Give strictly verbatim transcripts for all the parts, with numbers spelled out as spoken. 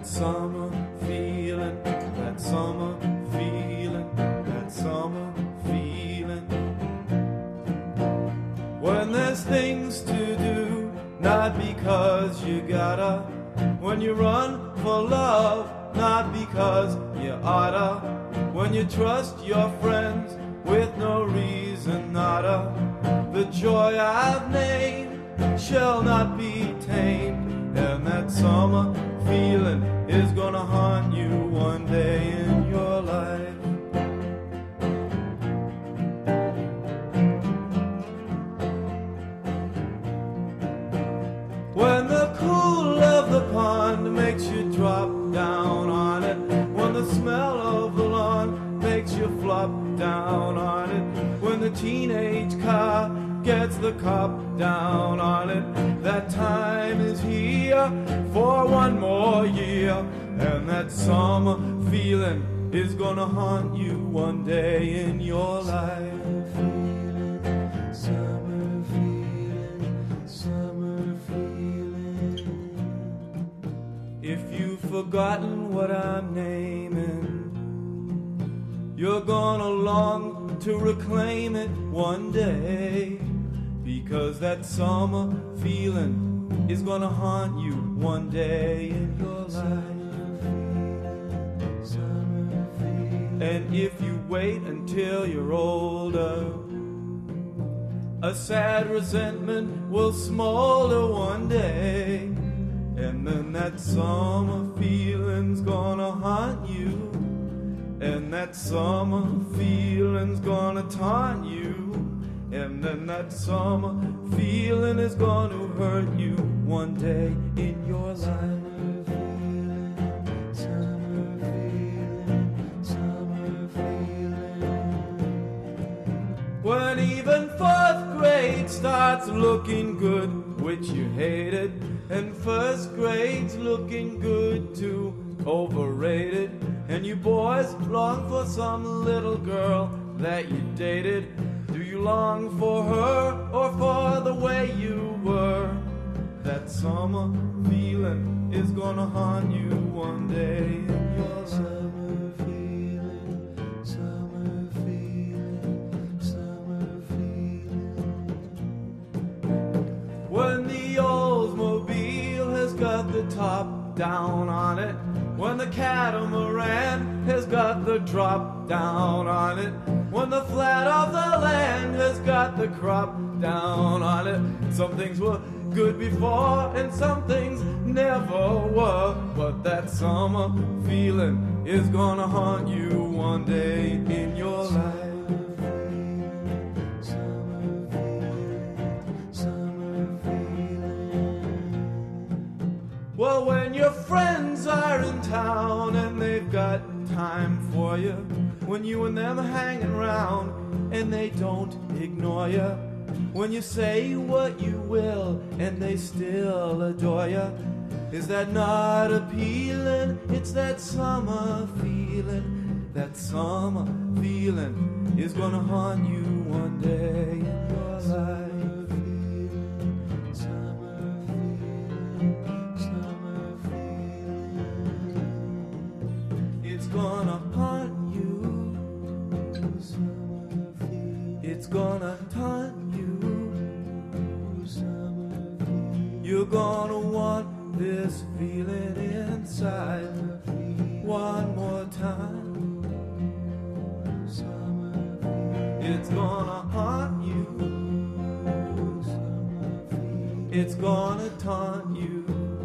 summer feeling, that summer feeling, that summer feeling. When there's things to do, not because you gotta. When you run for love, not because you oughta. When you trust your friends with no reason, nada. The joy I've named shall not be tamed, and that summer feeling is gonna haunt you one day in your life. When the cool of the pond makes you drop down on it, when the smell of the lawn makes you flop down on it, when the teenage car gets the cop down on it, that time is here for one more year, and that summer feeling is gonna haunt you one day in your life. Summer feeling, summer feeling. If you've forgotten what I'm naming, you're gonna long to reclaim it one day, because that summer feeling is gonna haunt you one day in your life. And if you wait until you're older, a sad resentment will smolder one day, and then that summer feeling's gonna haunt you, and that summer feeling's gonna taunt you, and then that summer feeling is gonna hurt you one day in your life. Summer feeling, summer feeling. When even fourth grade starts looking good, which you hated, and first grade's looking good too, overrated, and you boys long for some little girl that you dated. Do you long for her or for the way you were? That summer feeling is gonna haunt you one day in your summer feeling, summer feeling, summer feeling. When the Oldsmobile has got the top down on it, when the catamaran has got the drop down on it, when the flat of the land has got the crop down on it. Some things were good before and some things never were, but that summer feeling is gonna haunt you one day in your life. Well, when your friends are in town and they've got time for you, when you and them are hanging around and they don't ignore you, when you say what you will and they still adore you, is that not appealing? It's that summer feeling. That summer feeling is gonna haunt you one day in your life. It's gonna haunt you, it's gonna taunt you. You're gonna want this feeling inside one more time. It's gonna haunt you, it's gonna taunt you.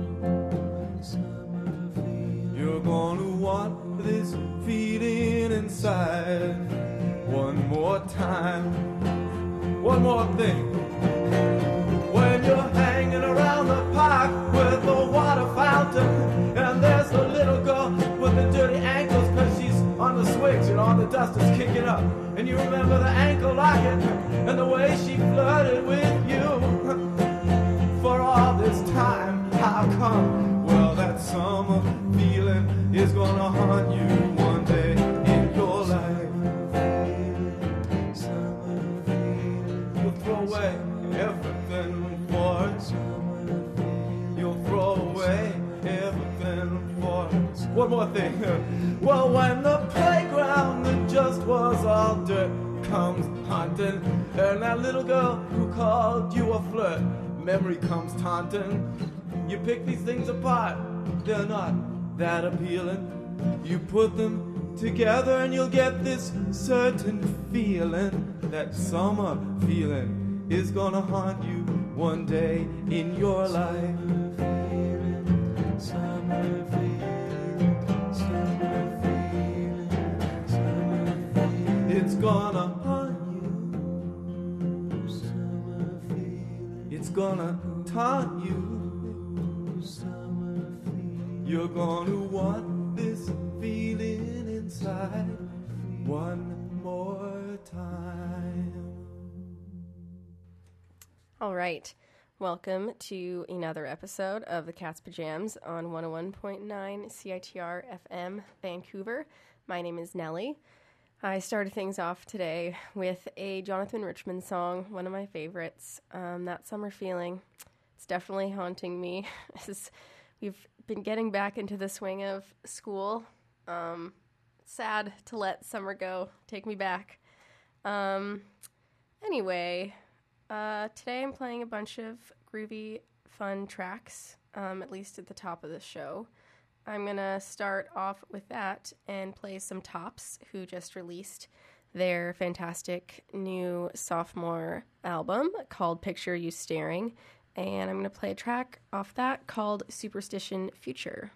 You're gonna want this feeling inside one more time. One more thing. When you're hanging around the park with the water fountain, and there's a little girl with the dirty ankles cause she's on the switch and all the dust is kicking up, and you remember the ankle locket and the way she flirted with you for all this time. How come? Well, that summer feeling is gonna haunt you one day in your life. You'll throw away everything for it. You'll throw away everything for it. one more thing. Well, when the playground that just was all dirt comes haunting, and that little girl who called you a flirt, memory comes taunting. You pick these things apart, they're not that appealing. You put them together and you'll get this certain feeling. That summer feeling is gonna haunt you one day in your life. Summer feeling, summer feeling, summer feeling. It's gonna haunt you. Summer feeling. It's gonna taunt you. Summer feeling. You're gonna want this feeling inside one more time. All right. Welcome to another episode of the Cat's Pajamas on one oh one point nine C I T R F M Vancouver. My name is Nellie. I started things off today with a Jonathan Richman song, one of my favorites, um, That Summer Feeling. It's definitely haunting me as we've been getting back into the swing of school. Um, sad to let summer go, take me back. Um, anyway... Uh, today I'm playing a bunch of groovy, fun tracks, um, at least at the top of the show. I'm going to start off with that and play some Tops, who just released their fantastic new sophomore album called Picture You Staring, and I'm going to play a track off that called Superstition Future.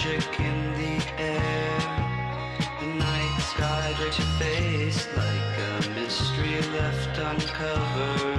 magic in the air. The night sky breaks your face like a mystery left uncovered.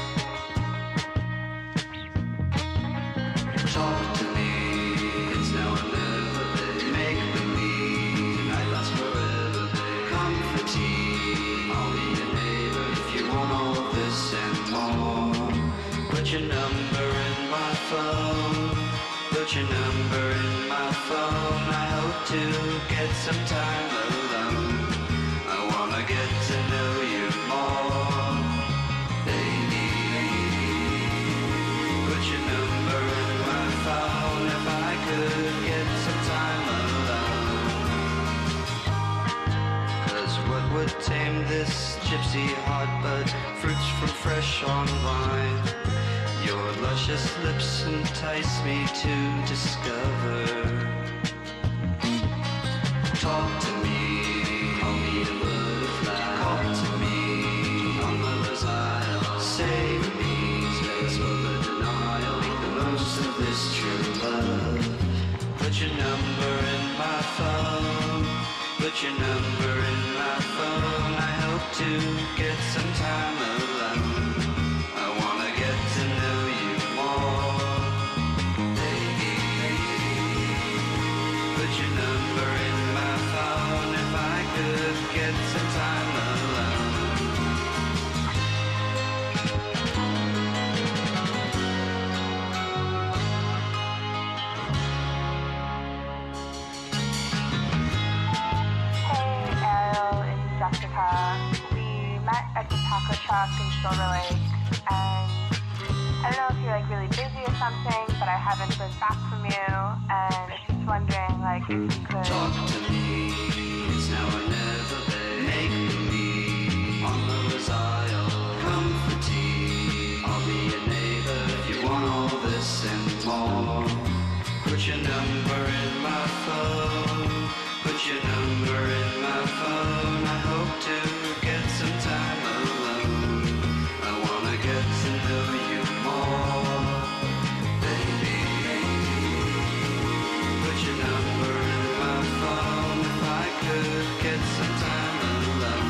Talk to me, it's now or never, babe. Make believe, tonight lasts forever, babe. Come for tea, I'll be your neighbor if you want all this and more. Put your number in my phone, put your number in my phone. I hope to get some time alone. I wanna get to know you more, baby. Put your number in my phone. If I could get some time alone. 'Cause what would tame this gypsy heart but fruits from fresh on vine? Your luscious lips entice me to discover. Talk to me, I'll be a butterfly. Call to me, on lover's isle. Save me, space for the denial. Make the most of this true love. Put your number in my phone. Put your number in my phone. I hope to get some time alone. I wanna get to know you more, baby. Put your number in my phone. If I could get some time alone. Hey Ariel, it's Jessica. We met at the taco truck in Silver Lake, and I don't know if you're like really busy or something, but I haven't heard back from you, and I'm just wondering like if you could Talk to me, it's now or never, babe. Make believe, on lover's isle. Come for tea, I'll be your neighbor if you want all this and more. Put your number in my phone. Put your number in my phone. I hope to get some time alone. I wanna get to know you more, baby. Put your number in my phone. If I could get some time alone.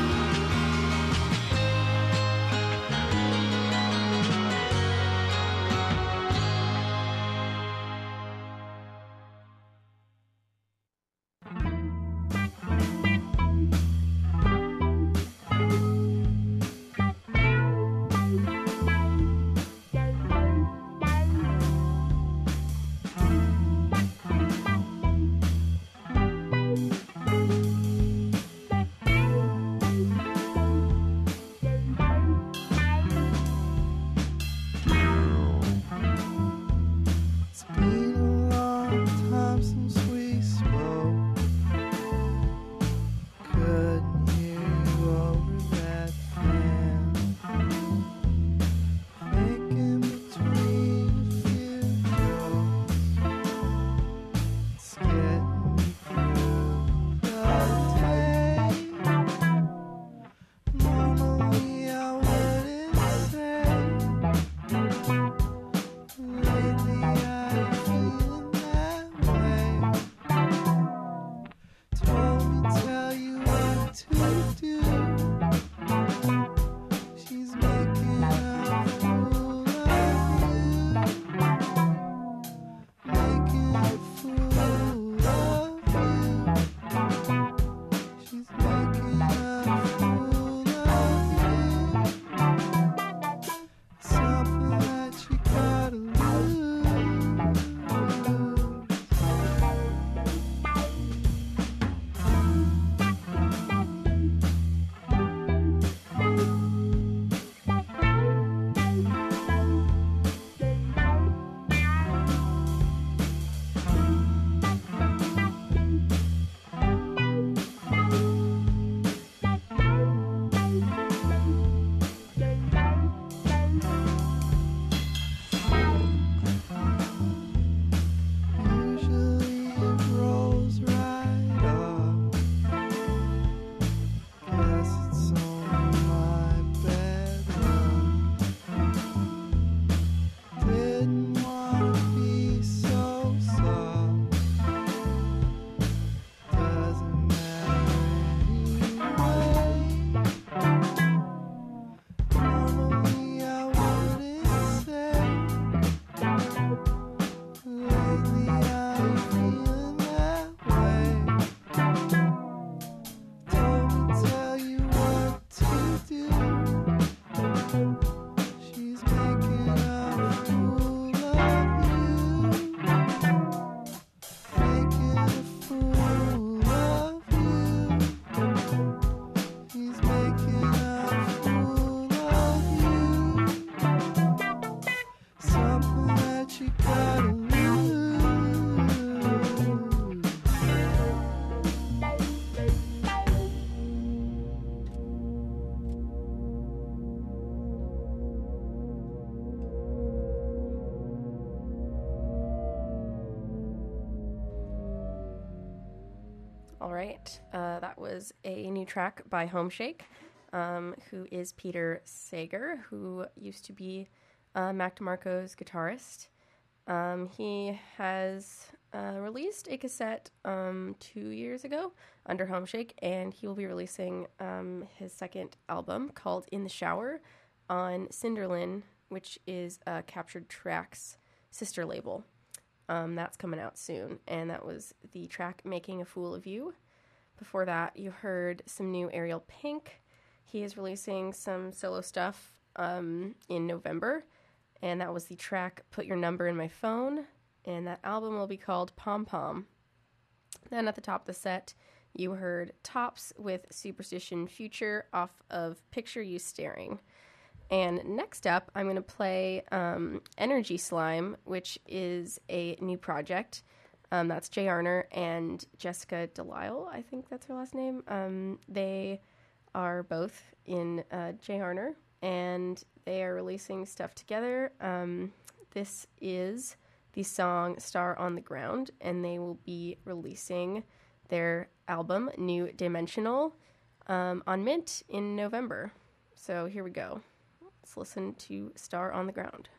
All right. Uh, that was a new track by Homeshake, um, who is Peter Sager, who used to be uh, Mac DeMarco's guitarist. Um, he has uh, released a cassette um, two years ago under Homeshake, and he will be releasing um, his second album called In the Shower on Cinderlin, which is uh, Captured Tracks' sister label. Um, that's coming out soon, and that was the track Making a Fool of You. Before that, you heard some new Ariel Pink. He is releasing some solo stuff um, in November, and that was the track Put Your Number in My Phone, and that album will be called Pom Pom. Then at the top of the set, you heard Tops with Superstition Future off of Picture You Staring. And next up, I'm going to play um, Energy Slime, which is a new project. Um, that's Jay Arner and Jessica Delisle, I think that's her last name. Um, they are both in uh, Jay Arner, and they are releasing stuff together. Um, this is the song Star on the Ground, and they will be releasing their album, New Dimensional, um, on Mint in November. So here we go. Let's listen to Star on the Ground.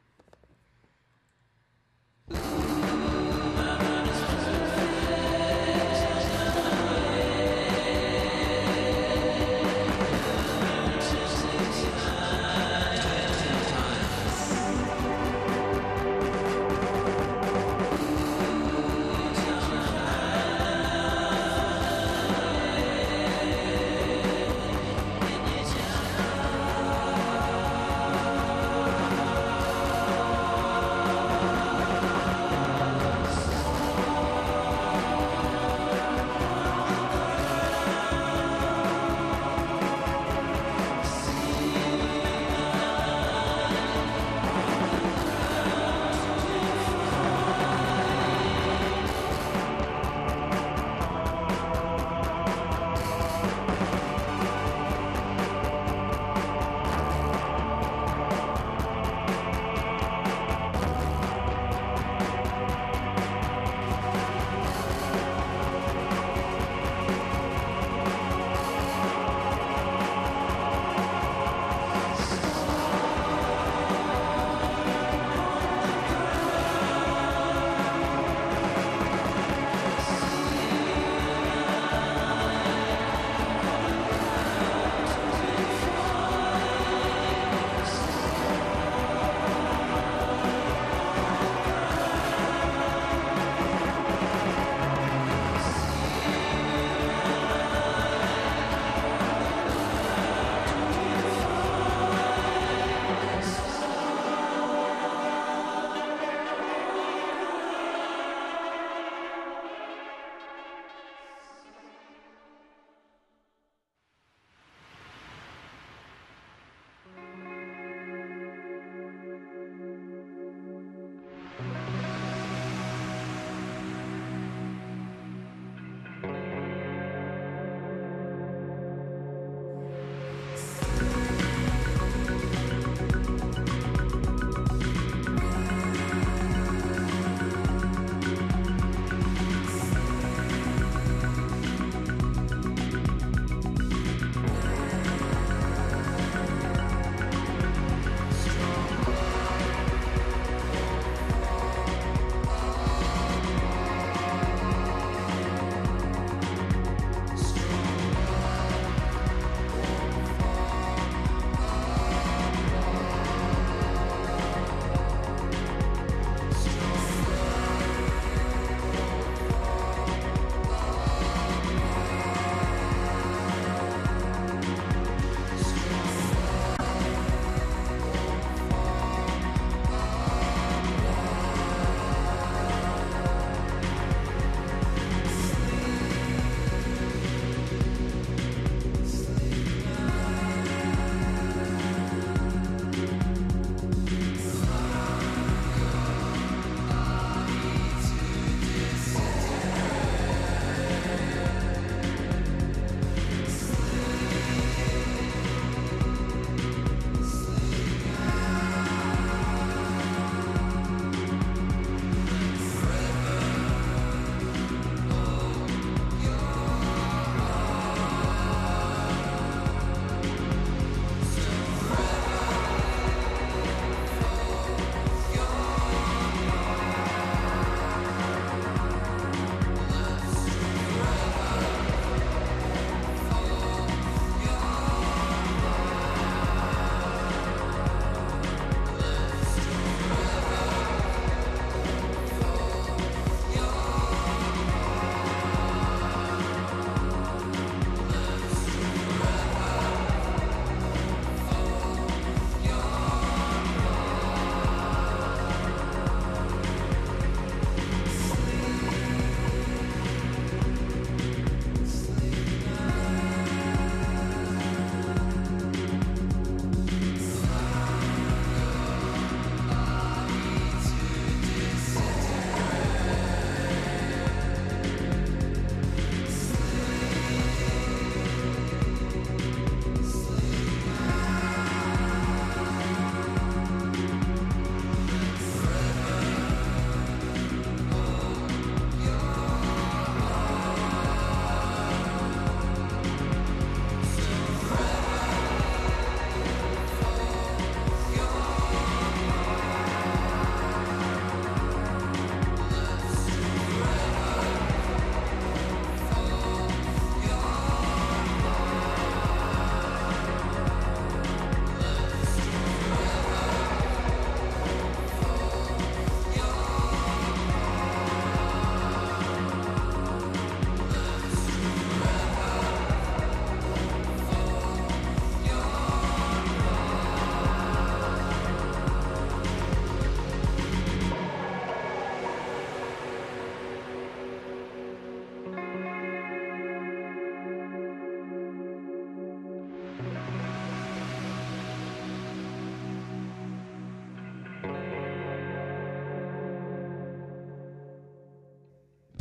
Thank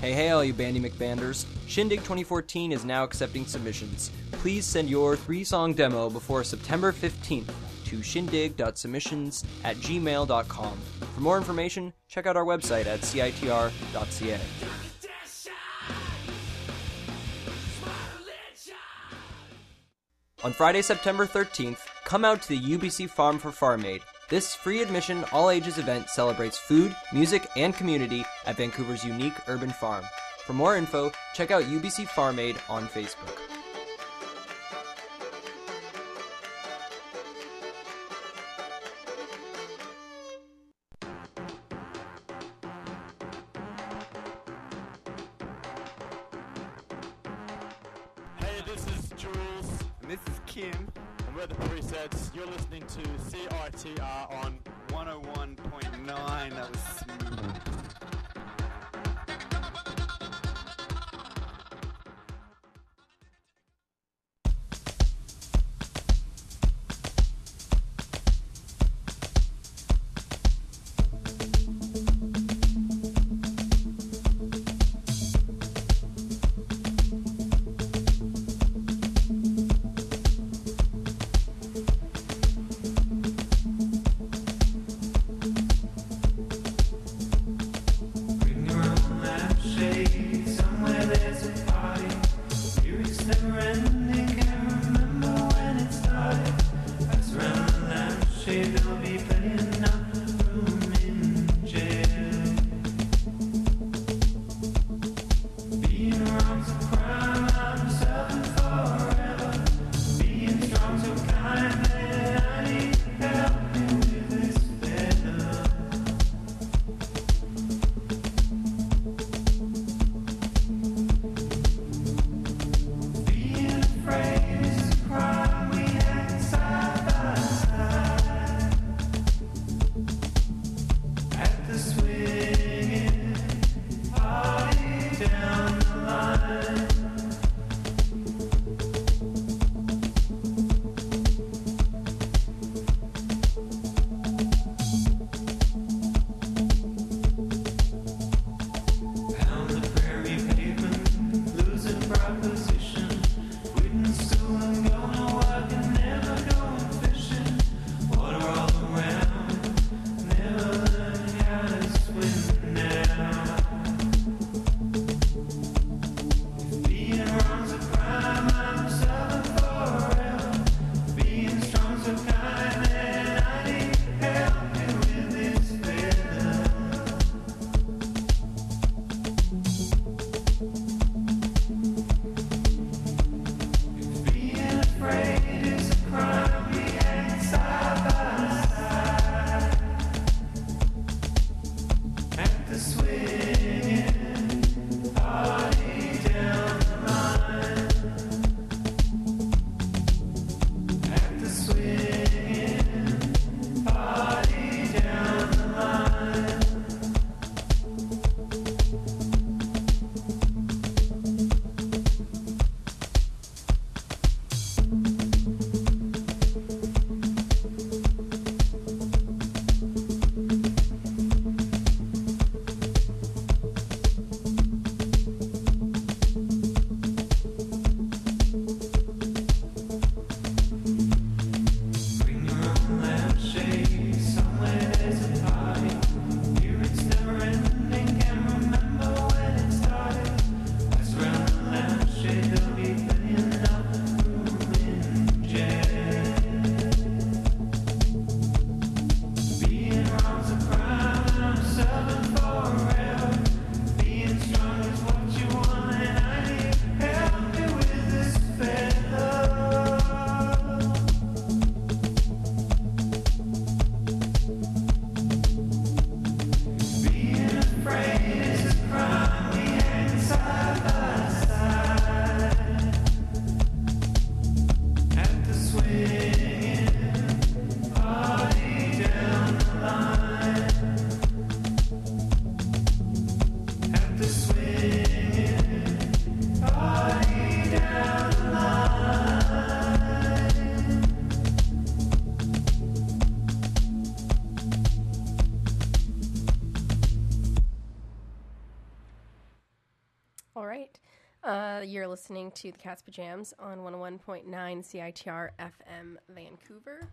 Hey hey all you Bandy McBanders, Shindig twenty fourteen is now accepting submissions. Please send your three-song demo before September fifteenth to shindig dot submissions at gmail dot com. For more information, check out our website at c i t r dot c a. On Friday, September thirteenth, come out to the U B C Farm for Farm Aid. This free admission, all-ages event celebrates food, music, and community at Vancouver's unique urban farm. For more info, check out U B C Farm Aid on Facebook. Hey, this is Jules. And this is Kim. And we're the Presets. You're listening to C I T R on one oh one point nine. That was smooth. Uh, you're listening to the Cat's Pajamas on one oh one point nine C I T R F M Vancouver.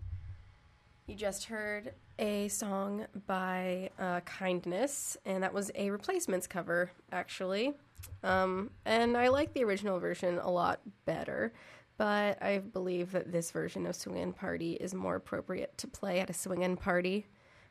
You just heard a song by uh, Kindness, and that was a Replacements cover, actually. Um, and I like the original version a lot better, but I believe that this version of Swingin' Party is more appropriate to play at a swingin' party.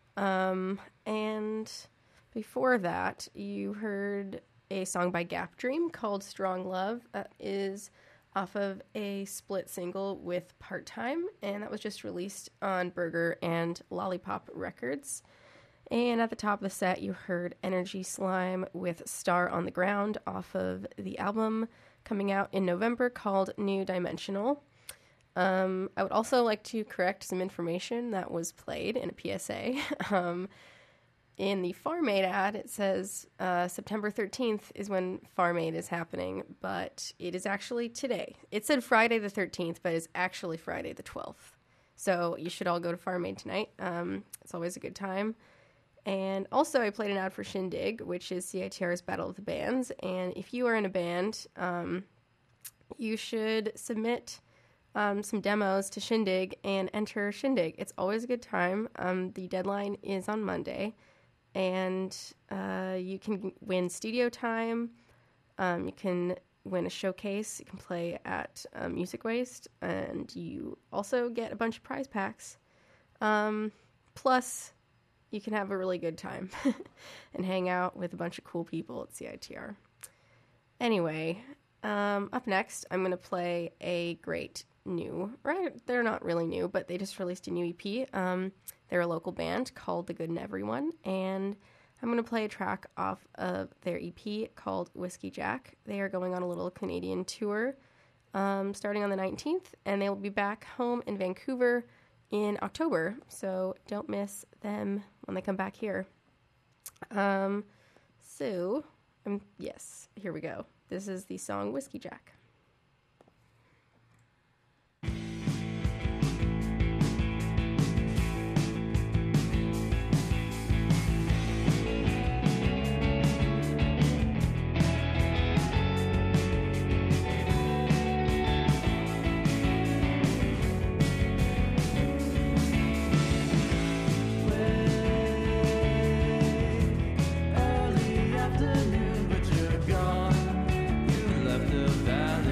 Um, and before that, you heard a song by Gap Dream called Strong Love. That is off of a split single with Part Time, and that was just released on Burger and Lollipop Records. And at the top of the set, you heard Energy Slime with Star on the Ground off of the album coming out in November called New Dimensional. Um, I would also like to correct some information that was played in a P S A. um, in the Farm Aid ad, it says uh, September thirteenth is when Farm Aid is happening, but it is actually today. It said Friday the thirteenth, but it's actually Friday the twelfth. So you should all go to Farm Aid tonight. Um, it's always a good time. And also, I played an ad for Shindig, which is C I T R's Battle of the Bands. And if you are in a band, um, you should submit um, some demos to Shindig and enter Shindig. It's always a good time. Um, the deadline is on Monday. And uh, you can win studio time. Um, you can win a showcase. You can play at uh, Music Waste. And you also get a bunch of prize packs. Um, plus, you can have a really good time and hang out with a bunch of cool people at C I T R. Anyway, um, up next, I'm going to play a great new, right? They're not really new, but they just released a new E P. Um, they're a local band called The Good in Everyone, and I'm going to play a track off of their E P called Whiskey Jack. They are going on a little Canadian tour um, starting on the nineteenth, and they will be back home in Vancouver in October, so don't miss them when they come back here. Um, so, um, yes, here we go. This is the song Whiskey Jack. Early afternoon, but you're gone. You left the valley.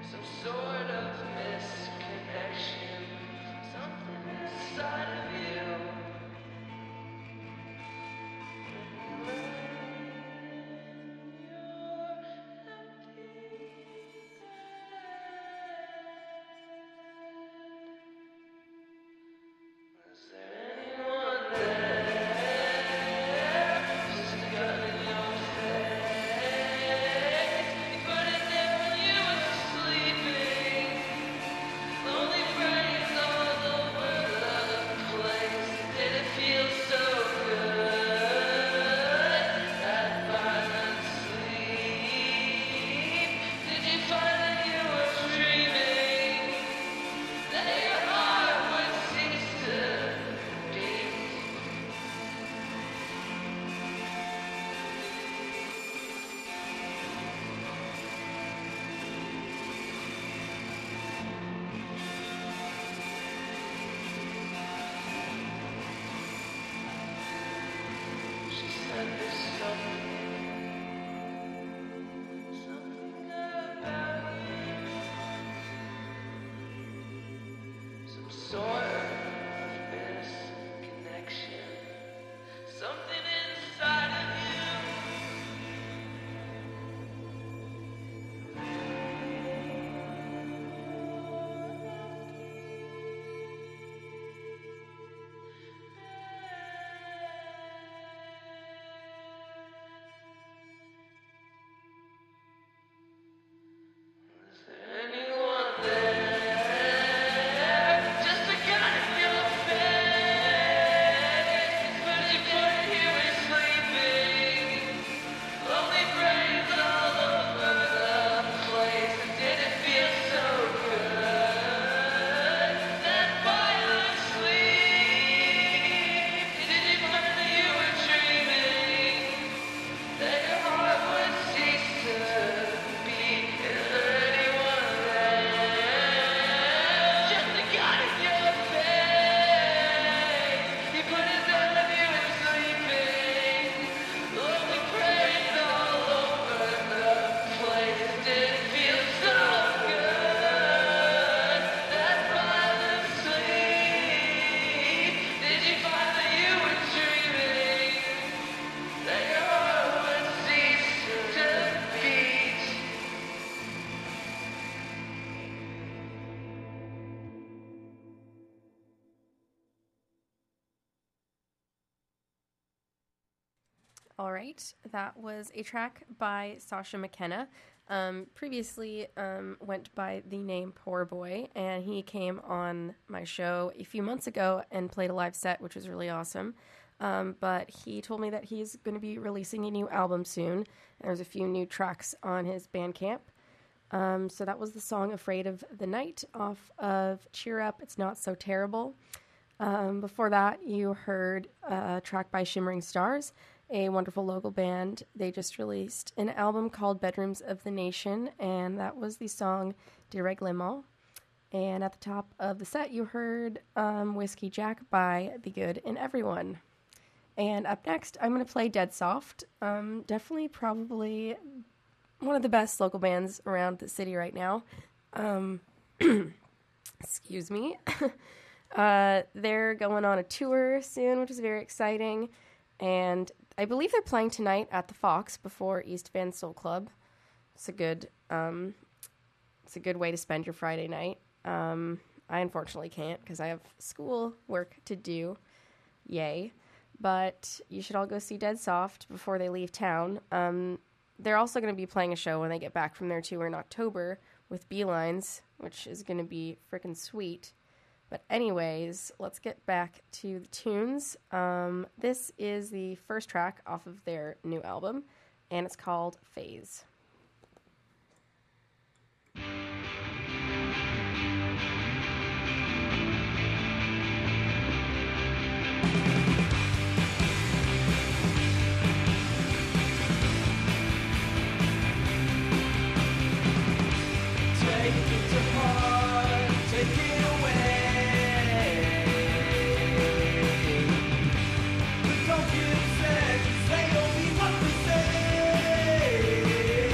some sort of misconnection, something inside of you. Is there anyone there? Just a gun in your face. You put it there when you were sleeping. Lonely brains all over the place. Did it feel so good? That violent sleep. Did you find that you were dreaming? That your heart would cease to beat. She said there's something, something about you, some sort of misconnection, something inside of you. Is there anyone there? Just a gun in your face. But you put it here when sleeping. Lonely brains all over the place. Did it feel so good? That violent sleep. Did you find that you were dreaming? That your heart would cease to beat. Is there anyone there? Just a gun in your face. You put it down when you were sleeping. Lonely brains all over the place. Did it feel so good? That violent sleep. Did you find that you were dreaming? That your heart would cease to beat. All right, that was a track by Sasha McKenna. Um, previously um, went by the name Poor Boy, and he came on my show a few months ago and played a live set, which was really awesome. Um, but he told me that he's going to be releasing a new album soon, and there's a few new tracks on his Bandcamp. Um, so that was the song Afraid of the Night off of Cheer Up, It's Not So Terrible. Um, before that, you heard a track by Shimmering Stars, a wonderful local band. They just released an album called Bedrooms of the Nation, and that was the song De Reglement. And at the top of the set, you heard um, Whiskey Jack by The Good in Everyone. And up next, I'm going to play Dead Soft. Um, definitely, probably one of the best local bands around the city right now. Um, excuse me. uh, they're going on a tour soon, which is very exciting. And I believe they're playing tonight at the Fox before East Van Soul Club. It's a good, um, it's a good way to spend your Friday night. Um, I unfortunately can't because I have school work to do. Yay. But you should all go see Dead Soft before they leave town. Um, they're also going to be playing a show when they get back from their tour in October with Beelines, which is going to be freaking sweet. But anyways, let's get back to the tunes. Um, this is the first track off of their new album, and it's called Phase. Take it to heart, take it away. But don't give sex, say only what we say.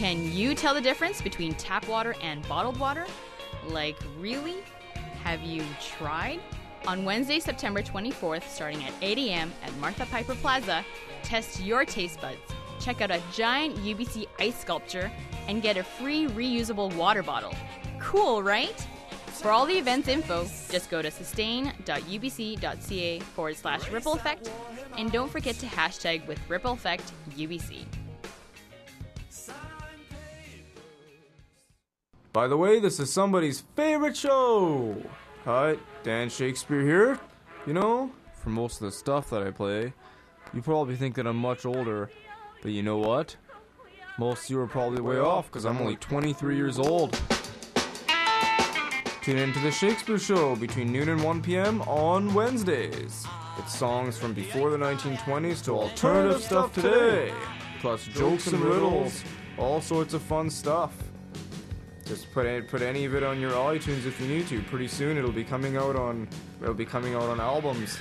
Can you tell the difference between tap water and bottled water? Like, really? Have you tried? On Wednesday, September twenty-fourth, starting at eight a.m. at Martha Piper Plaza, test your taste buds. Check out a giant U B C ice sculpture and get a free reusable water bottle. Cool, right? For all the events info, just go to sustain.ubc.ca forward slash ripple effect, and don't forget to hashtag with ripple effect U B C. By the way, this is somebody's favorite show. Hi, Dan Shakespeare here. You know, for most of the stuff that I play, you probably think that I'm much older, but you know what? Most of you are probably way off, because I'm only twenty-three years old. Tune in to The Shakespeare Show between noon and one p.m. on Wednesdays. It's songs from before the nineteen twenties to alternative stuff today, plus jokes and riddles, all sorts of fun stuff. Just put any, put any of it on your iTunes if you need to. Pretty soon it'll be coming out on it'll be coming out on albums.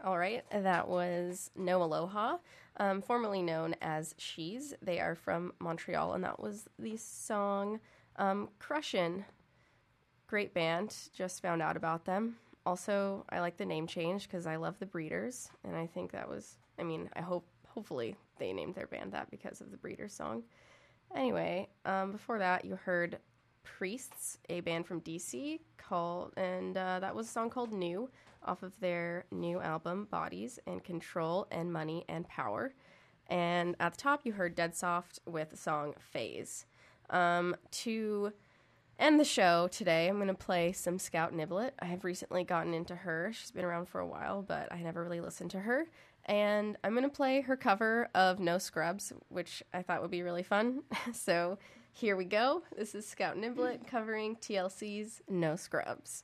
All right, that was No Aloha, um, formerly known as She's. They are from Montreal, and that was the song um, Crushin'. Great band. Just found out about them. Also, I like the name change because I love the Breeders, and I think that was, I mean, I hope, hopefully they named their band that because of the Breeders song. Anyway, um, before that, you heard Priests, a band from D C, called, and uh, that was a song called New, off of their new album, Bodies and Control and Money and Power. And at the top, you heard Dead Soft with the song Phase. Um, to end the show today, I'm going to play some Scout Niblett. I have recently gotten into her. She's been around for a while, but I never really listened to her. And I'm going to play her cover of No Scrubs, which I thought would be really fun. So here we go. This is Scout Niblett covering T L C's No Scrubs.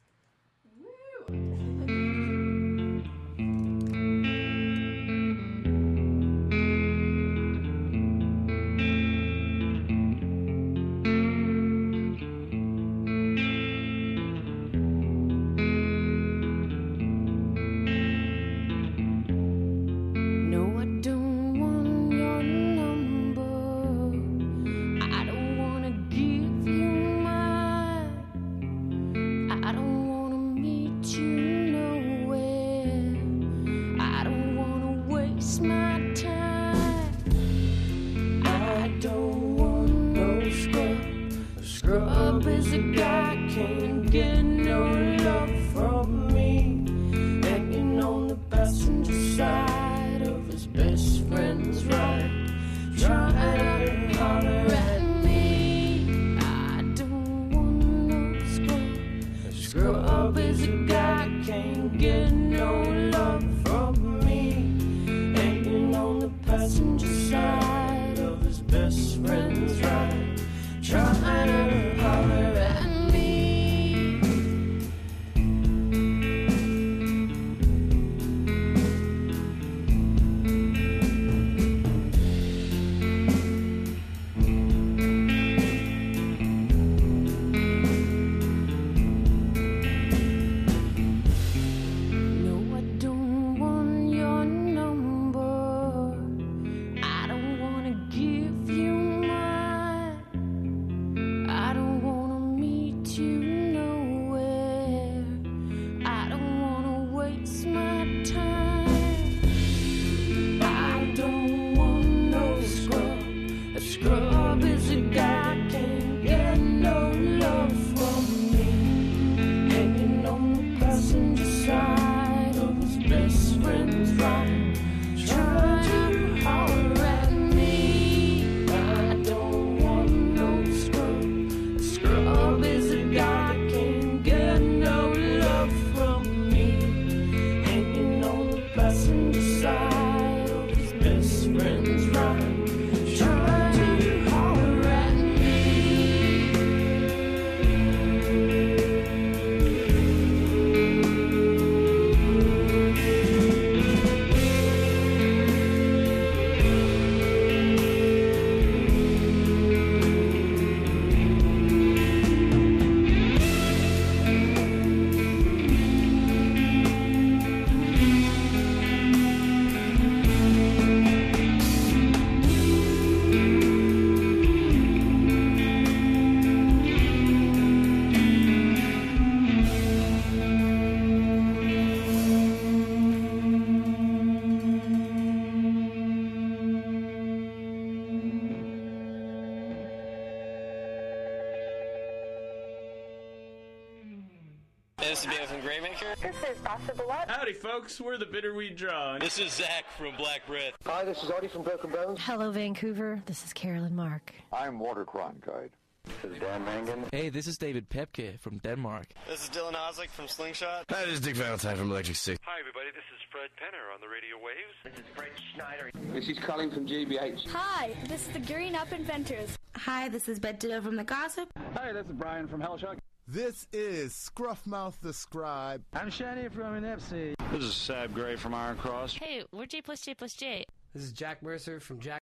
This is B F M Graymaker. This is Possible What? Howdy, folks. We're the Bitterweed Draw. This is Zach from Black Breath. Hi, this is Artie from Broken Bones. Hello, Vancouver. This is Carolyn Mark. I'm Walter Cronkite. This is Dan Mangan. Hey, this is David Pepke from Denmark. This is Dylan Oslick from Slingshot. Hi, this is Dick Valentine from Electric Six. Hi, everybody. This is Fred Penner on the radio waves. This is Fred Schneider. This is Colin from G B H. Hi, this is the Green Up Inventors. Hi, this is Bette Ditto from The Gossip. Hi, this is Brian from Hellshock. This is Scruffmouth the Scribe. I'm Shani from N F C. This is Sab Gray from Iron Cross. Hey, we're J plus J plus J. This is Jack Mercer from Jack.